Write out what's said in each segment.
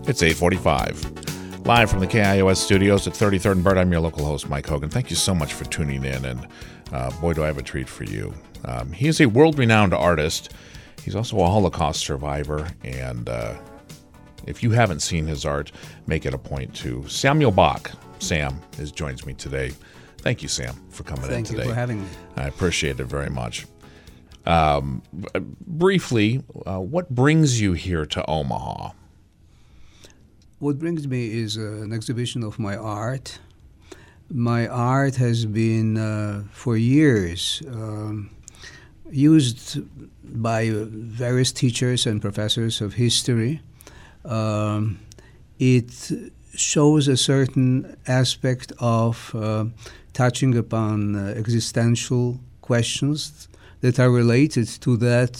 It's 8:45. Live from the KIOS studios at 33rd and Bird, I'm your local host, Mike Hogan. Thank you so much for tuning in, and boy, do I have a treat for you. He is a world-renowned artist. He's also a Holocaust survivor, and if you haven't seen his art, make it a point to. Samuel Bach. Sam joins me today. Thank you, Sam, for coming in today. Thank you for having me. I appreciate it very much. Briefly, what brings you here to Omaha? What brings me is an exhibition of my art. My art has been, for years, used by various teachers and professors of history. It shows a certain aspect of touching upon existential questions that are related to that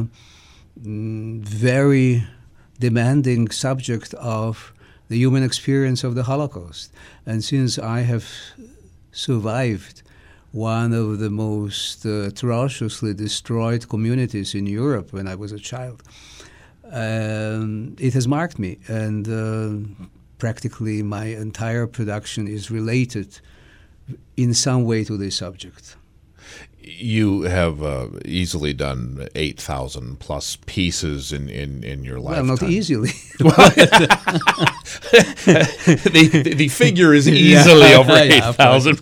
very demanding subject of the human experience of the Holocaust. And since I have survived one of the most atrociously destroyed communities in Europe when I was a child, it has marked me, and practically my entire production is related in some way to this subject. You have easily done 8,000 plus pieces in your lifetime. Well, not easily. the figure is easily over 8,000.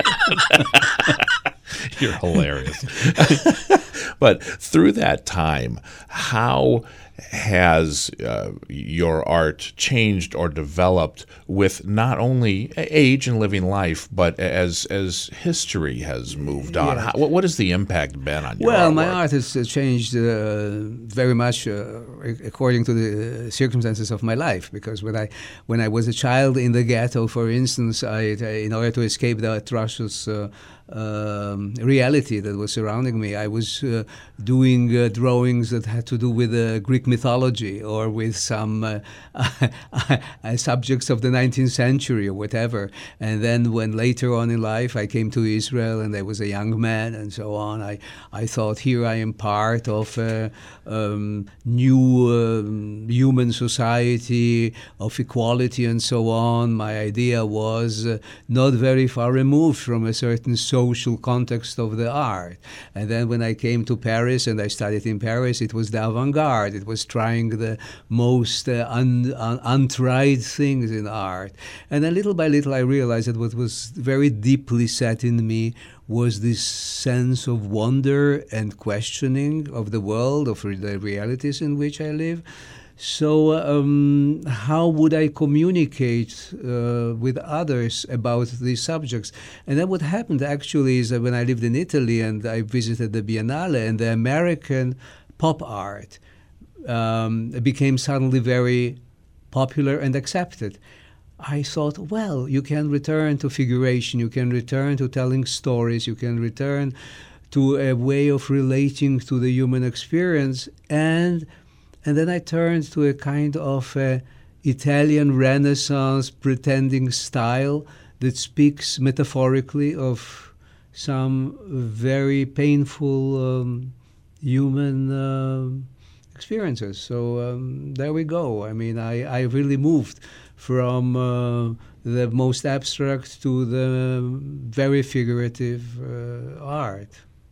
You're hilarious. But through that time, how has your art changed or developed with not only age and living life, but as history has moved on? Yeah. What has the impact been on your Well, artwork? my art has changed very much according to the circumstances of my life. Because when I was a child in the ghetto, for instance, in order to escape the atrocious reality that was surrounding me, I was doing drawings that had to do with Greek mythology or with some subjects of the 19th century or whatever. And then when later on in life I came to Israel and I was a young man and so on, I thought, here I am part of a new human society of equality and so on. My idea was not very far removed from a certain social context of the art. And then when I came to Paris and I studied in Paris, it was the avant-garde. It was trying the most untried things in art. And then little by little I realized that what was very deeply set in me was this sense of wonder and questioning of the world, of the realities in which I live. So how would I communicate with others about these subjects? And then what happened actually is that when I lived in Italy and I visited the Biennale, and the American pop art became suddenly very popular and accepted, I thought, well, you can return to figuration, you can return to telling stories, you can return to a way of relating to the human experience. And then I turned to a kind of Italian Renaissance pretending style that speaks metaphorically of some very painful human experiences. So there we go. I mean, I really moved from the most abstract to the very figurative art.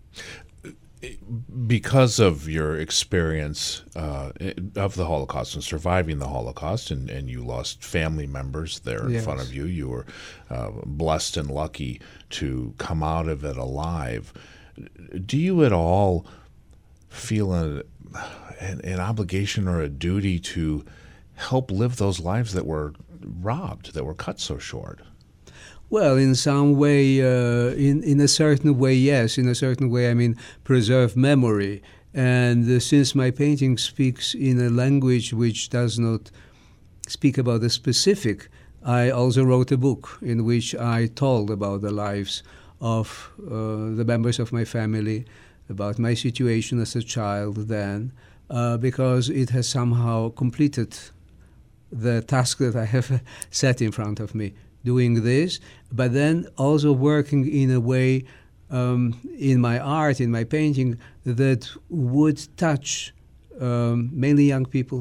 Because of your experience of the Holocaust and surviving the Holocaust, and you lost family members there in Yes. front of you, you were blessed and lucky to come out of it alive. Do you at all feel an obligation or a duty to help live those lives that were robbed, that were cut so short? Well, in some way, in a certain way, yes. In a certain way, I mean, preserve memory. And since my painting speaks in a language which does not speak about the specific, I also wrote a book in which I told about the lives of the members of my family, about my situation as a child then, because it has somehow completed the task that I have set in front of me, doing this, but then also working in a way in my art, in my painting, that would touch mainly young people,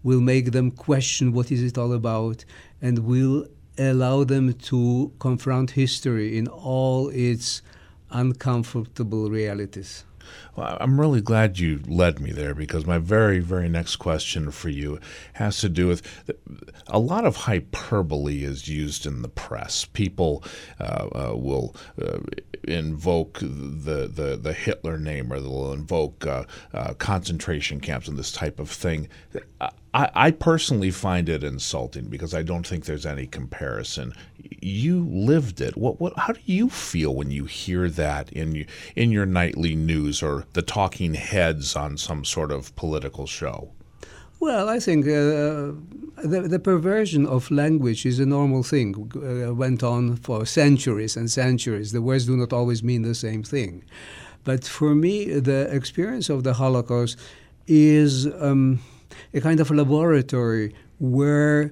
will make them question what is it all about, and will allow them to confront history in all its uncomfortable realities. Well, I'm really glad you led me there, because my very, very next question for you has to do with a lot of hyperbole is used in the press. People will invoke the Hitler name, or they'll invoke concentration camps and this type of thing. I personally find it insulting, because I don't think there's any comparison. You lived it. How do you feel when you hear that in your nightly news or the talking heads on some sort of political show? Well, I think the perversion of language is a normal thing. Went on for centuries and centuries. The words do not always mean the same thing. But for me, the experience of the Holocaust is a kind of laboratory where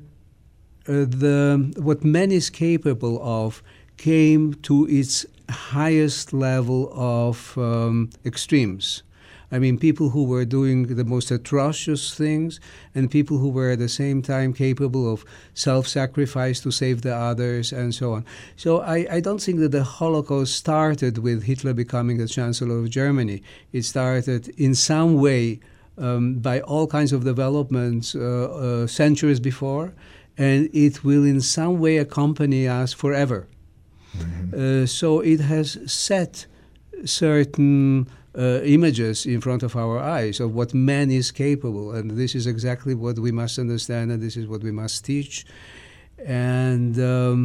what man is capable of came to its highest level of extremes. I mean, people who were doing the most atrocious things, and people who were at the same time capable of self-sacrifice to save the others, and so on. So I don't think that the Holocaust started with Hitler becoming the Chancellor of Germany. It started in some way by all kinds of developments centuries before, and it will in some way accompany us forever. Mm-hmm. So it has set certain images in front of our eyes of what man is capable, and this is exactly what we must understand, and this is what we must teach, and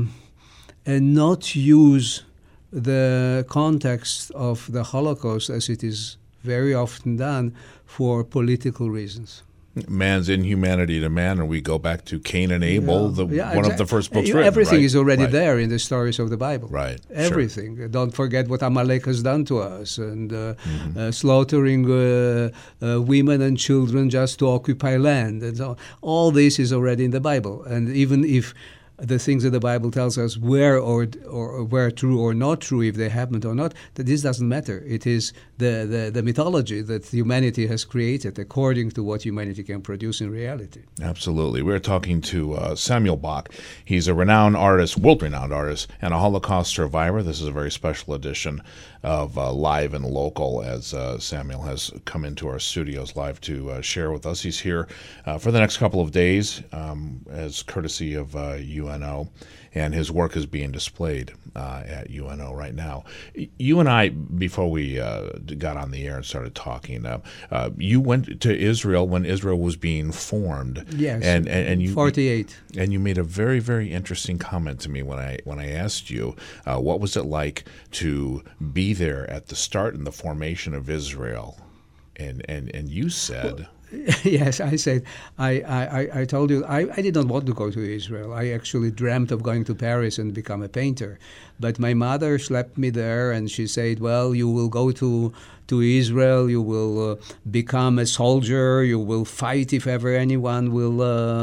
not use the context of the Holocaust, as it is very often done, for political reasons. Man's inhumanity to man, and we go back to Cain and Abel, one of the first books written. Everything right? is already right. there in the stories of the Bible. Right. Everything. Sure. Don't forget what Amalek has done to us, and slaughtering women and children just to occupy land. And so all this is already in the Bible. And even if the things that the Bible tells us were were true or not true, if they happened or not, that this doesn't matter. It is the mythology that humanity has created according to what humanity can produce in reality. Absolutely. We're talking to Samuel Bach. He's a renowned artist, world-renowned artist, and a Holocaust survivor. This is a very special edition of Live and Local, as Samuel has come into our studios live to share with us. He's here for the next couple of days as courtesy of UNO, and his work is being displayed at UNO right now. You and I, before we got on the air and started talking, you went to Israel when Israel was being formed. Yes, and you 48. And you made a very, very interesting comment to me when I asked you what was it like to be there at the start and the formation of Israel, and you said. Well, yes, I said, I told you, I did not want to go to Israel. I actually dreamt of going to Paris and become a painter. But my mother schlepped me there, and she said, well, you will go to Israel, you will become a soldier, you will fight if ever anyone will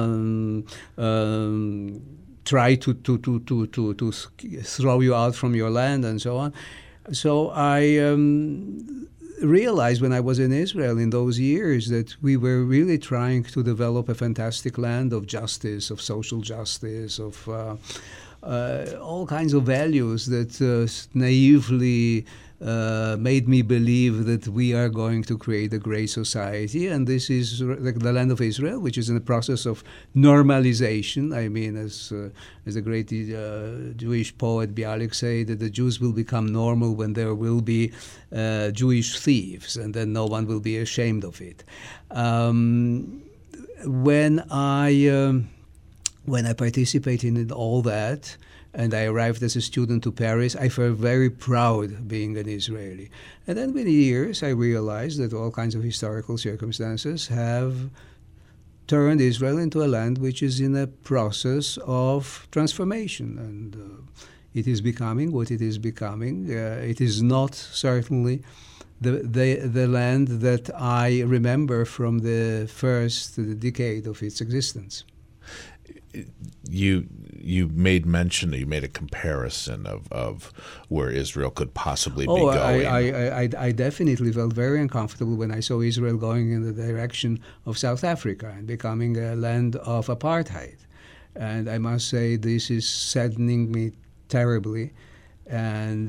try to throw you out from your land, and so on. So I realized when I was in Israel in those years that we were really trying to develop a fantastic land of justice, of social justice, of all kinds of values that naively made me believe that we are going to create a great society. And this is the land of Israel, which is in the process of normalization. I mean, as the great Jewish poet Bialik said, that the Jews will become normal when there will be Jewish thieves, and then no one will be ashamed of it. When I participated in all that, and I arrived as a student to Paris, I felt very proud being an Israeli. And then with the years, I realized that all kinds of historical circumstances have turned Israel into a land which is in a process of transformation. And it is becoming what it is becoming. It is not certainly the land that I remember from the first decade of its existence. you made mention, you made a comparison of where Israel could possibly be Oh, going. I definitely felt very uncomfortable when I saw Israel going in the direction of South Africa and becoming a land of apartheid. And I must say this is saddening me terribly. And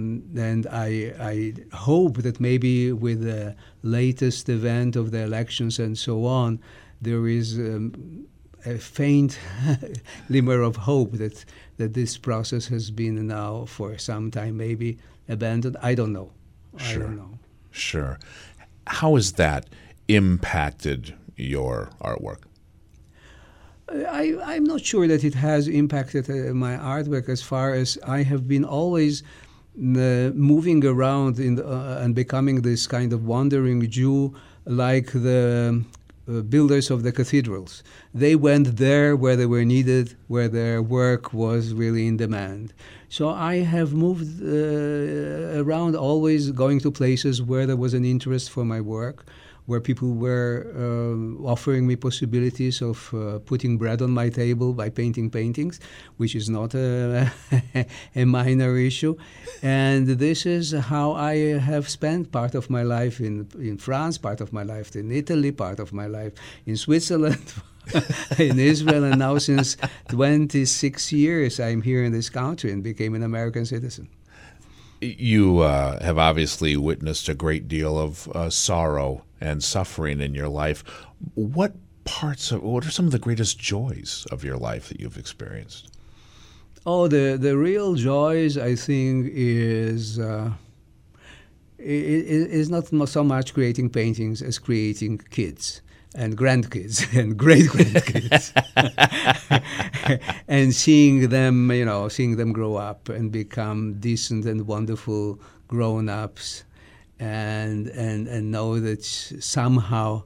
I hope that maybe with the latest event of the elections and so on, there is a faint glimmer of hope that this process has been now for some time maybe abandoned. I don't know. Sure. I don't know. Sure. How has that impacted your artwork? I'm not sure that it has impacted my artwork as far as I have been always moving around and becoming this kind of wandering Jew like the builders of the cathedrals. They went there where they were needed, where their work was really in demand. So I have moved around, always going to places where there was an interest for my work, where people were offering me possibilities of putting bread on my table by painting paintings, which is not a minor issue. And this is how I have spent part of my life in France, part of my life in Italy, part of my life in Switzerland, in Israel, and now since 26 years I'm here in this country and became an American citizen. You have obviously witnessed a great deal of sorrow and suffering in your life. What are some of the greatest joys of your life that you've experienced? Oh, the real joys, I think, is not so much creating paintings as creating kids and grandkids and great-grandkids and seeing them grow up and become decent and wonderful grown-ups and know that somehow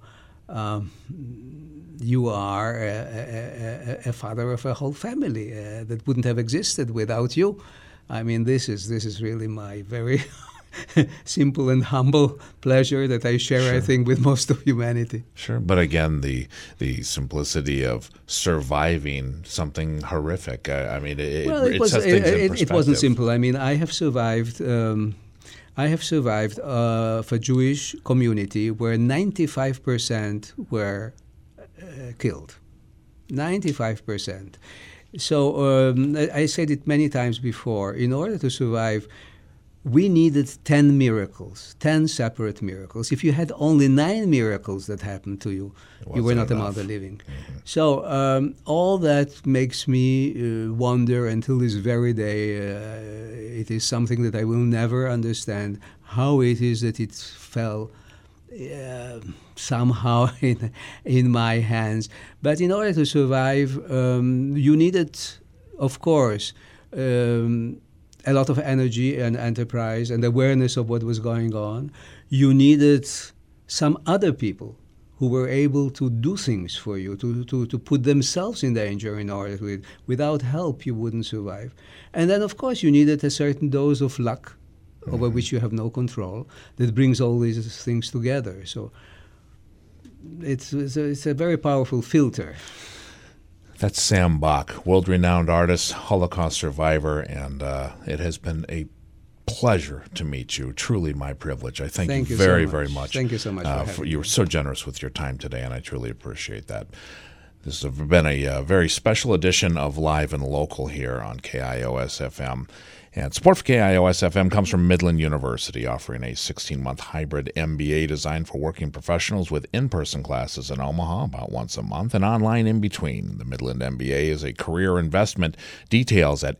you are a father of a whole family that wouldn't have existed without you. I mean, this is really my very simple and humble pleasure that I share, sure, I think, with most of humanity. Sure, but again, the simplicity of surviving something horrific. I mean, it sets things in perspective. It wasn't simple. I mean, I have survived for Jewish community where 95% were killed. 95%. So I said it many times before. In order to survive, we needed 10 miracles, 10 separate miracles. If you had only 9 miracles that happened to you, you were not among the living. Mm-hmm. So all that makes me wonder until this very day. It is something that I will never understand, how it is that it fell somehow in my hands. But in order to survive, you needed, of course, a lot of energy and enterprise and awareness of what was going on. You needed some other people who were able to do things for you, to put themselves in danger in order to it. Without help, you wouldn't survive. And then, of course, you needed a certain dose of luck, mm-hmm, over which you have no control, that brings all these things together. So it's a very powerful filter. That's Sam Bach, world-renowned artist, Holocaust survivor, and it has been a pleasure to meet you. Truly my privilege. I thank you very, very much. Thank you so much. You were so generous with your time today, and I truly appreciate that. This has been a very special edition of Live and Local here on KIOS-FM. And support for KIOS-FM comes from Midland University, offering a 16-month hybrid MBA designed for working professionals with in-person classes in Omaha about once a month and online in between. The Midland MBA is a career investment. Details at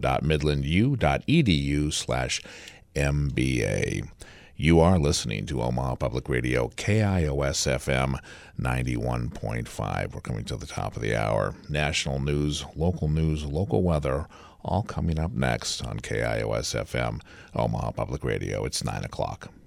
info.midlandu.edu/MBA. You are listening to Omaha Public Radio, KIOS-FM 91.5. We're coming to the top of the hour. National news, local weather, all coming up next on KIOS-FM, Omaha Public Radio. It's 9 o'clock.